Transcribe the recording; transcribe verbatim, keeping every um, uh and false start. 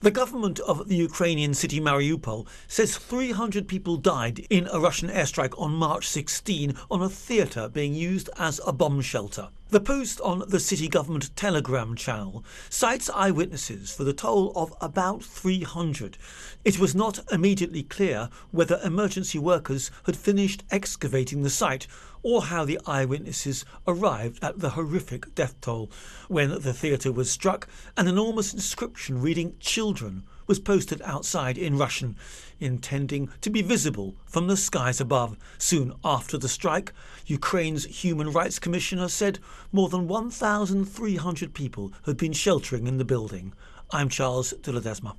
The government of the Ukrainian city Mariupol says three hundred people died in a Russian airstrike on March sixteenth on a theatre being used as a bomb shelter. The post on the city government Telegram channel cites eyewitnesses for the toll of about three hundred. It was not immediately clear whether emergency workers had finished excavating the site or how the eyewitnesses arrived at the horrific death toll. When the theatre was struck, an enormous inscription reading "Children" was posted outside in Russian, intending to be visible from the skies above. Soon after the strike, Ukraine's Human Rights Commissioner said more than one thousand three hundred people had been sheltering in the building. I'm Charles de Ledesma.